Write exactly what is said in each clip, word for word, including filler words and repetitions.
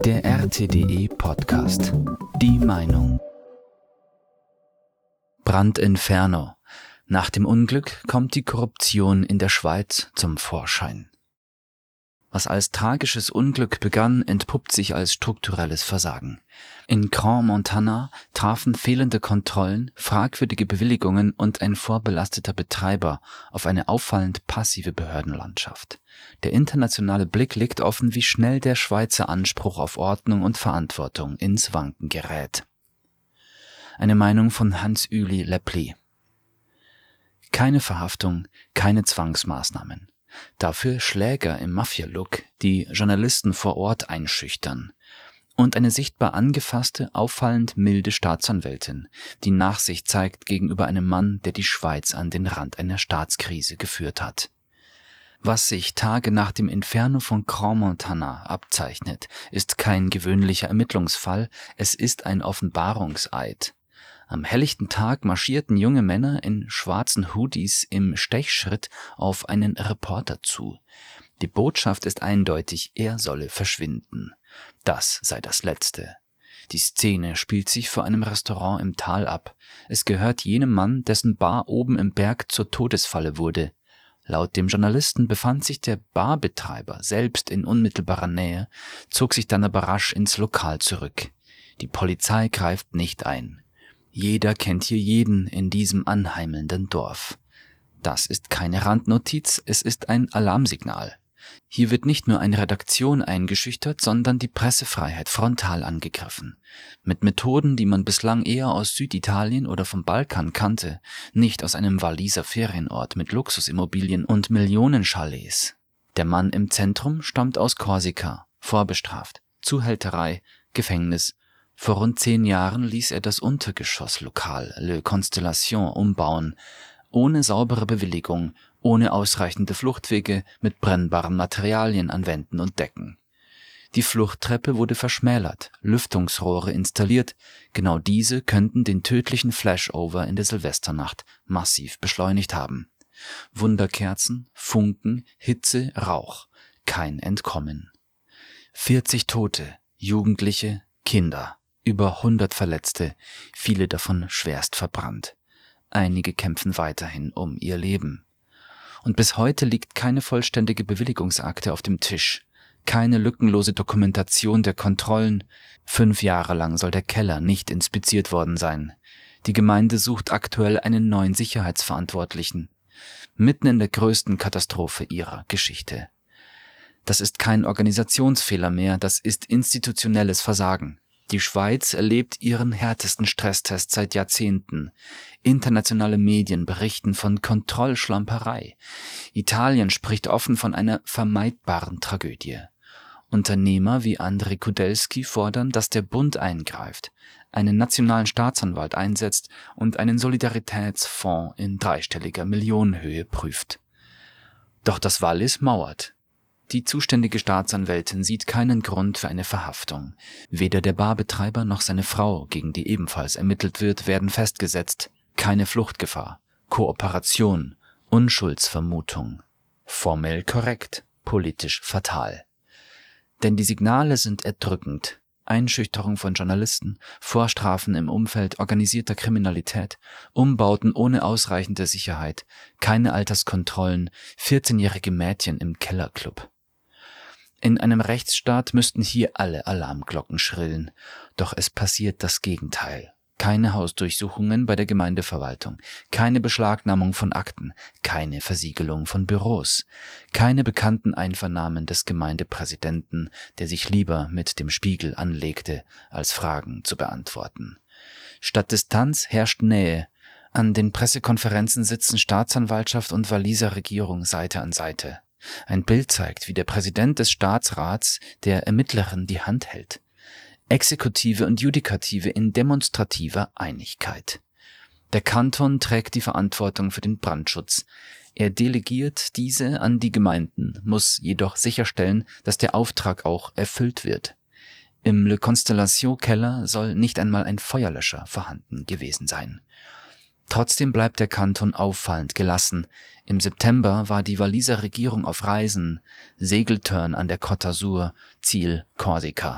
Der R T D E-Podcast. Die Meinung. Brandinferno. Nach dem Unglück kommt die Korruption in der Schweiz zum Vorschein. Was als tragisches Unglück begann, entpuppt sich als strukturelles Versagen. In Crans-Montana trafen fehlende Kontrollen, fragwürdige Bewilligungen und ein vorbelasteter Betreiber auf eine auffallend passive Behördenlandschaft. Der internationale Blick legt offen, wie schnell der Schweizer Anspruch auf Ordnung und Verantwortung ins Wanken gerät. Eine Meinung von Hans-Uli Lepli. Keine Verhaftung, keine Zwangsmaßnahmen. Dafür Schläger im Mafia-Look, die Journalisten vor Ort einschüchtern. Und eine sichtbar angefasste, auffallend milde Staatsanwältin, die Nachsicht zeigt gegenüber einem Mann, der die Schweiz an den Rand einer Staatskrise geführt hat. Was sich Tage nach dem Inferno von Crans-Montana abzeichnet, ist kein gewöhnlicher Ermittlungsfall, es ist ein Offenbarungseid. Am helllichten Tag marschierten junge Männer in schwarzen Hoodies im Stechschritt auf einen Reporter zu. Die Botschaft ist eindeutig, er solle verschwinden. Das sei das Letzte. Die Szene spielt sich vor einem Restaurant im Tal ab. Es gehört jenem Mann, dessen Bar oben im Berg zur Todesfalle wurde. Laut dem Journalisten befand sich der Barbetreiber selbst in unmittelbarer Nähe, zog sich dann aber rasch ins Lokal zurück. Die Polizei greift nicht ein. Jeder kennt hier jeden in diesem anheimelnden Dorf. Das ist keine Randnotiz, es ist ein Alarmsignal. Hier wird nicht nur eine Redaktion eingeschüchtert, sondern die Pressefreiheit frontal angegriffen. Mit Methoden, die man bislang eher aus Süditalien oder vom Balkan kannte, nicht aus einem Walliser Ferienort mit Luxusimmobilien und Millionenchalets. Der Mann im Zentrum stammt aus Korsika, vorbestraft, Zuhälterei, Gefängnis. Vor rund zehn Jahren ließ er das Untergeschosslokal Le Constellation umbauen, ohne saubere Bewilligung, ohne ausreichende Fluchtwege, mit brennbaren Materialien an Wänden und Decken. Die Fluchttreppe wurde verschmälert, Lüftungsrohre installiert, genau diese könnten den tödlichen Flashover in der Silvesternacht massiv beschleunigt haben. Wunderkerzen, Funken, Hitze, Rauch, kein Entkommen. vierzig Tote, Jugendliche, Kinder. Über hundert Verletzte, viele davon schwerst verbrannt. Einige kämpfen weiterhin um ihr Leben. Und bis heute liegt keine vollständige Bewilligungsakte auf dem Tisch, keine lückenlose Dokumentation der Kontrollen. Fünf Jahre lang soll der Keller nicht inspiziert worden sein. Die Gemeinde sucht aktuell einen neuen Sicherheitsverantwortlichen, mitten in der größten Katastrophe ihrer Geschichte. Das ist kein Organisationsfehler mehr, das ist institutionelles Versagen. Die Schweiz erlebt ihren härtesten Stresstest seit Jahrzehnten. Internationale Medien berichten von Kontrollschlamperei. Italien spricht offen von einer vermeidbaren Tragödie. Unternehmer wie André Kudelski fordern, dass der Bund eingreift, einen nationalen Staatsanwalt einsetzt und einen Solidaritätsfonds in dreistelliger Millionenhöhe prüft. Doch das Wallis mauert. Die zuständige Staatsanwältin sieht keinen Grund für eine Verhaftung. Weder der Barbetreiber noch seine Frau, gegen die ebenfalls ermittelt wird, werden festgesetzt. Keine Fluchtgefahr, Kooperation, Unschuldsvermutung. Formell korrekt, politisch fatal. Denn die Signale sind erdrückend. Einschüchterung von Journalisten, Vorstrafen im Umfeld organisierter Kriminalität, Umbauten ohne ausreichende Sicherheit, keine Alterskontrollen, vierzehnjährige Mädchen im Kellerclub. In einem Rechtsstaat müssten hier alle Alarmglocken schrillen, doch es passiert das Gegenteil. Keine Hausdurchsuchungen bei der Gemeindeverwaltung, keine Beschlagnahmung von Akten, keine Versiegelung von Büros, keine bekannten Einvernahmen des Gemeindepräsidenten, der sich lieber mit dem Spiegel anlegte, als Fragen zu beantworten. Statt Distanz herrscht Nähe. An den Pressekonferenzen sitzen Staatsanwaltschaft und Walliser Regierung Seite an Seite. Ein Bild zeigt, wie der Präsident des Staatsrats der Ermittlerin die Hand hält. Exekutive und Judikative in demonstrativer Einigkeit. Der Kanton trägt die Verantwortung für den Brandschutz. Er delegiert diese an die Gemeinden, muss jedoch sicherstellen, dass der Auftrag auch erfüllt wird. Im Le Constellation Keller soll nicht einmal ein Feuerlöscher vorhanden gewesen sein. Trotzdem bleibt der Kanton auffallend gelassen. Im September war die Walliser Regierung auf Reisen, Segeltörn an der Côte d'Azur, Ziel Korsika.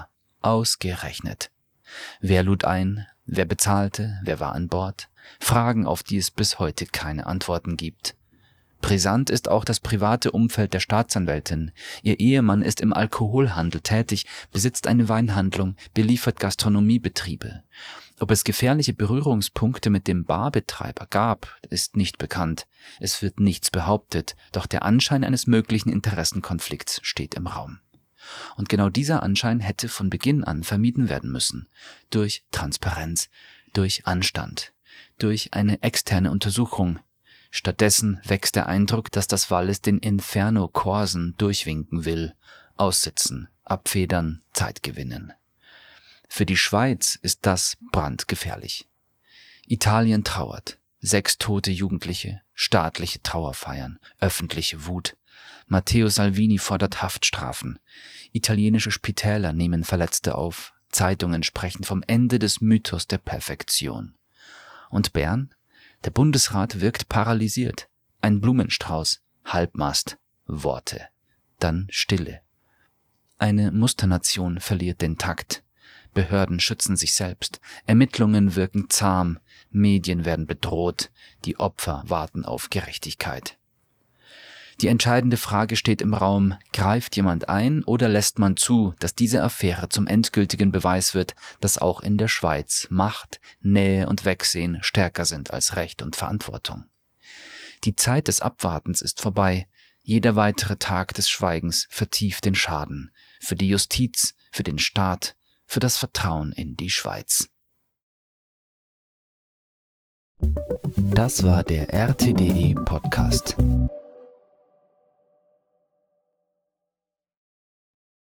Ausgerechnet. Wer lud ein? Wer bezahlte? Wer war an Bord? Fragen, auf die es bis heute keine Antworten gibt. Brisant ist auch das private Umfeld der Staatsanwältin. Ihr Ehemann ist im Alkoholhandel tätig, besitzt eine Weinhandlung, beliefert Gastronomiebetriebe. Ob es gefährliche Berührungspunkte mit dem Barbetreiber gab, ist nicht bekannt. Es wird nichts behauptet, doch der Anschein eines möglichen Interessenkonflikts steht im Raum. Und genau dieser Anschein hätte von Beginn an vermieden werden müssen. Durch Transparenz, durch Anstand, durch eine externe Untersuchung. Stattdessen wächst der Eindruck, dass das Wallis den Inferno Corsen durchwinken will. Aussitzen, abfedern, Zeit gewinnen. Für die Schweiz ist das brandgefährlich. Italien trauert. Sechs tote Jugendliche, staatliche Trauerfeiern, öffentliche Wut. Matteo Salvini fordert Haftstrafen. Italienische Spitäler nehmen Verletzte auf. Zeitungen sprechen vom Ende des Mythos der Perfektion. Und Bern? Der Bundesrat wirkt paralysiert. Ein Blumenstrauß, Halbmast, Worte. Dann Stille. Eine Musternation verliert den Takt. Behörden schützen sich selbst. Ermittlungen wirken zahm. Medien werden bedroht. Die Opfer warten auf Gerechtigkeit. Die entscheidende Frage steht im Raum, greift jemand ein oder lässt man zu, dass diese Affäre zum endgültigen Beweis wird, dass auch in der Schweiz Macht, Nähe und Wegsehen stärker sind als Recht und Verantwortung. Die Zeit des Abwartens ist vorbei. Jeder weitere Tag des Schweigens vertieft den Schaden. Für die Justiz, für den Staat, für das Vertrauen in die Schweiz. Das war der R T D E Podcast.